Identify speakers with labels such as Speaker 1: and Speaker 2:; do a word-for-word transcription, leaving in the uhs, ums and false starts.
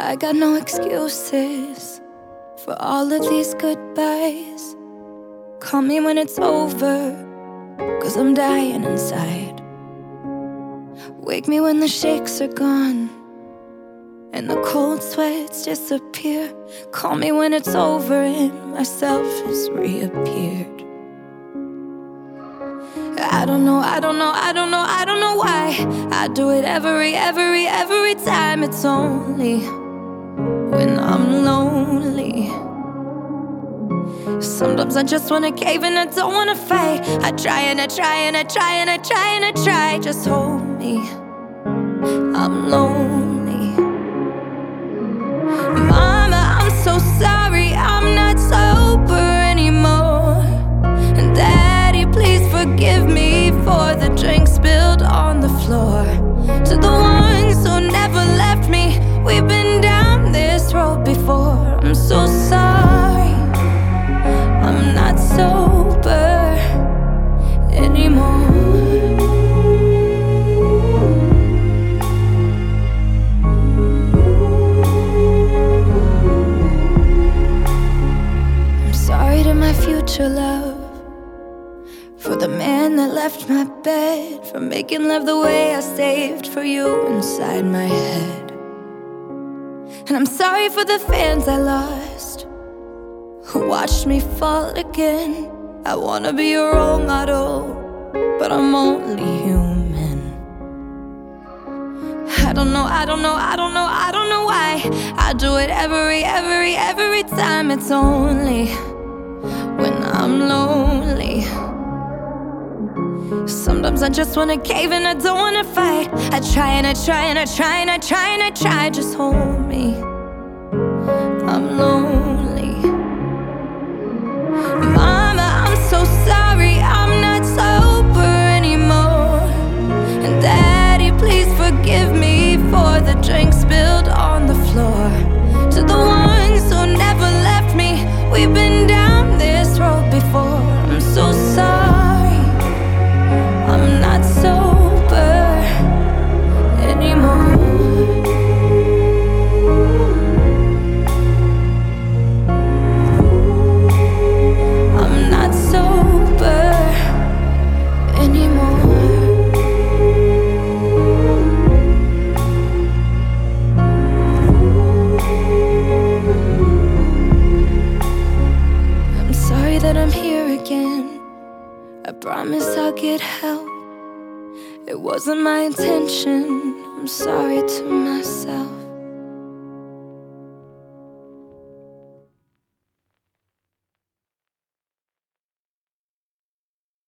Speaker 1: I got no excuses for all of these goodbyes. Call me when it's over, 'cause I'm dying inside. Wake me when the shakes are gone and the cold sweats disappear. Call me when it's over and myself has reappeared. I don't know, I don't know, I don't know, I don't know why I do it every, every, every time. It's only when I'm lonely. Sometimes I just wanna cave and I don't wanna fight. I try and I try and I try and I try and I try. Just hold me, I'm lonely. Mama, I'm so sorry, I'm not sober anymore. And Daddy, please forgive me for the drink spilled on the floor. To the ones who never left me, we've been down this road before. I'm so sorry, I'm not sober anymore. I'm sorry to my future love, for the man that left my bed, for making love the way I saved for you inside my head. And I'm sorry for the fans I lost, who watched me fall again. I wanna be your role model, but I'm only human. I don't know, I don't know, I don't know, I don't know why I do it every, every, every time. It's only when I'm lonely. Sometimes I just wanna cave and I don't wanna fight. I try and I try and I try and I try and I try. Just hold me, I'm lonely. Mama, I'm so sorry, I'm not sober anymore. And Daddy, please forgive me for the drink spilled on the floor. To the ones who never left me, we've been down this road before. I'm so sorry, I'm not sober anymore. I'm not sober anymore. I'm sorry that I'm here again. I promise I'll get help. It wasn't my intention, I'm sorry to myself.